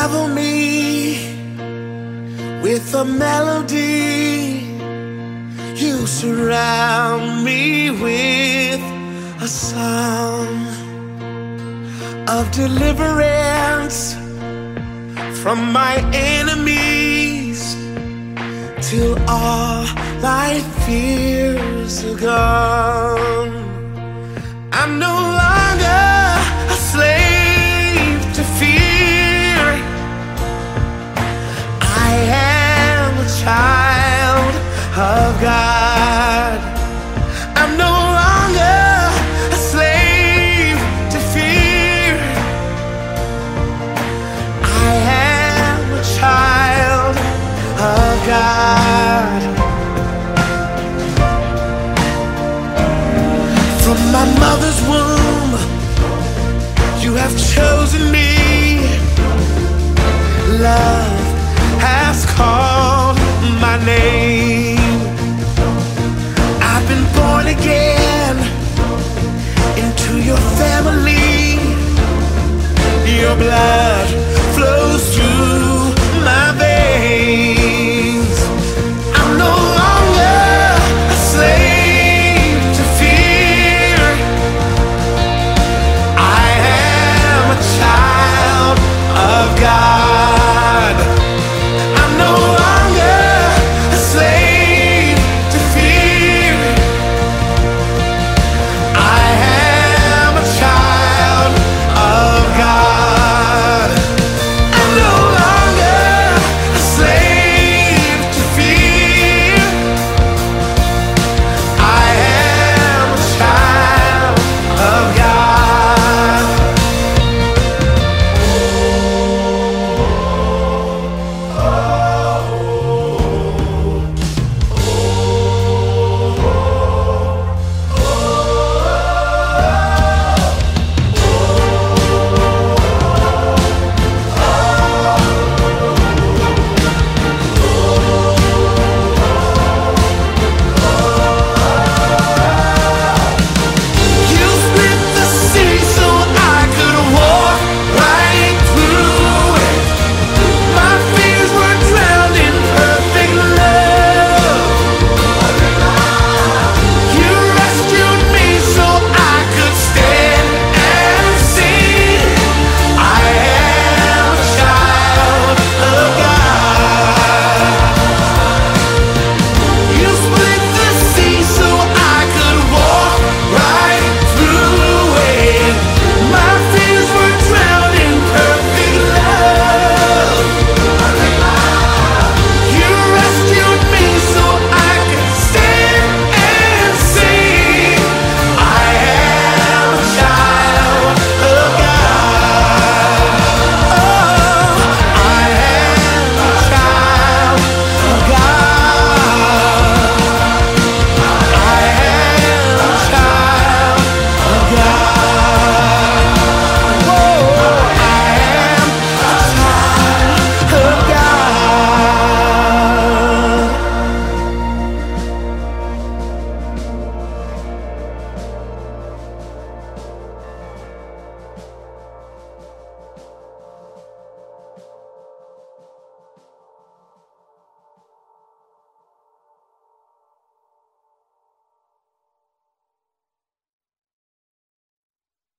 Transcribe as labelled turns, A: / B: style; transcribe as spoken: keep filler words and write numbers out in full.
A: unravel me with a melody. You surround me with a song of deliverance from my enemies, till all my fears are gone. I'm no longer a slave to fear. I am a child of God. I'm no longer a slave to fear. I am a child of God. From my mother's womb, you have chosen me. Love has called my name. I've been born again into your family. Your blood flows